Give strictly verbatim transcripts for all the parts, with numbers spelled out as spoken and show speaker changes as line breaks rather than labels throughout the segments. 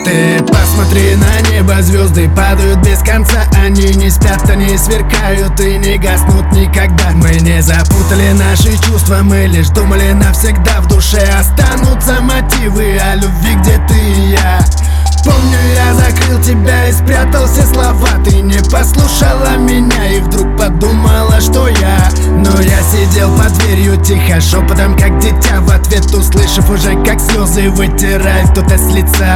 Ты посмотри на небо, звезды падают без конца. Они не спят, они сверкают и не гаснут никогда. Мы не запутали наши чувства, мы лишь думали навсегда. В душе останутся мотивы о любви, где ты и я. Помню, я закрыл тебя и спрятал все слова. Ты не послушала меня и вдруг подумала, что я. Но я сидел под дверью тихо, шепотом как дитя, в ответ услышав уже, как слезы вытирает кто-то с лица.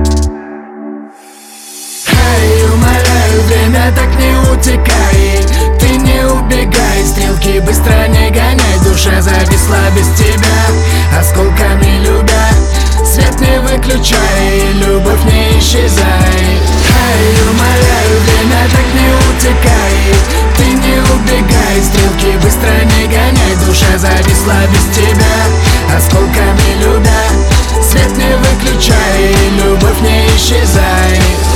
Эй, умоляю, время так не утекай. Ты не убегай, стрелки быстро не гоняй. Душа зависла без тебя, осколками любя. Свет не выключай, любовь не исчезай. Эй, умоляю, время так не утекай. Ты не убегай, стрелки быстро не гоняй. Душа зависла без тебя, осколками любя. Свет не выключай, любовь не исчезай.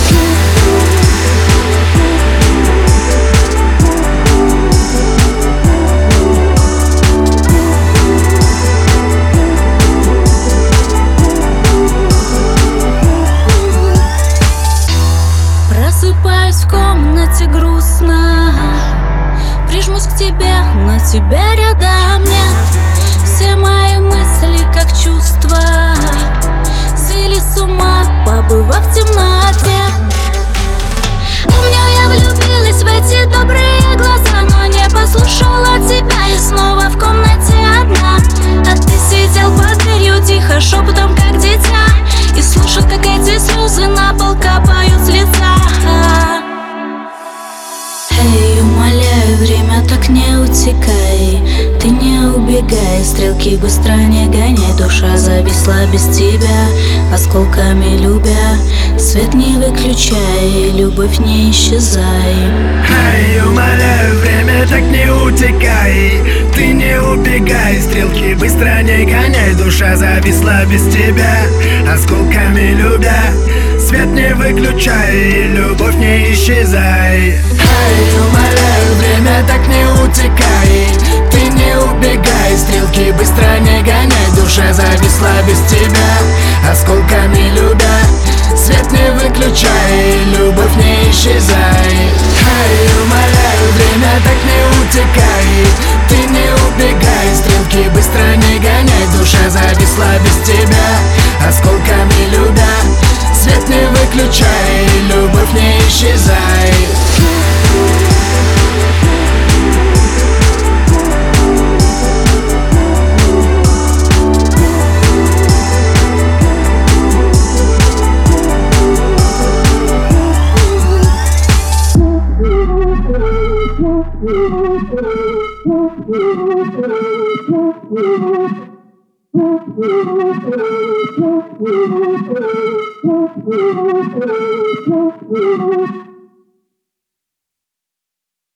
Просыпаюсь в комнате грустно, прижмусь к тебе, но тебя рядом нет. Все мои мысли, как чувства, свели с ума, побывав в темноте. Помню, я влюбилась в эти добрые глаза, но не послушала тебя и снова в комнате одна. А ты сидел под дверью тихо, шепотом как дитя, и слушал, как эти слезы на пол капают с лица. Эй, умоляю, время так не утекай. Ты не убегай, стрелки быстро не гоняй. Душа зависла без тебя, осколками любя. Свет не выключай, любовь не исчезай.
Эй, умоляю, время так не утекай. Ты не убегай, стрелки быстро не гоняй. Душа зависла без тебя, осколками любя. Свет не выключай, любовь не исчезай. Эй, умоляю, время так не утекай. Ты не убегай, стрелки быстро не гоняй. Душа зависла без тебя, осколками любя. Свет не выключай, любовь не исчезай. Эй, умоляю, время так не утекай. Ты не убегай, стрелки быстро не гоняй. Душа зависла без тебя, осколками любя. Свет не выключай, любовь не исчезай.
Thank you.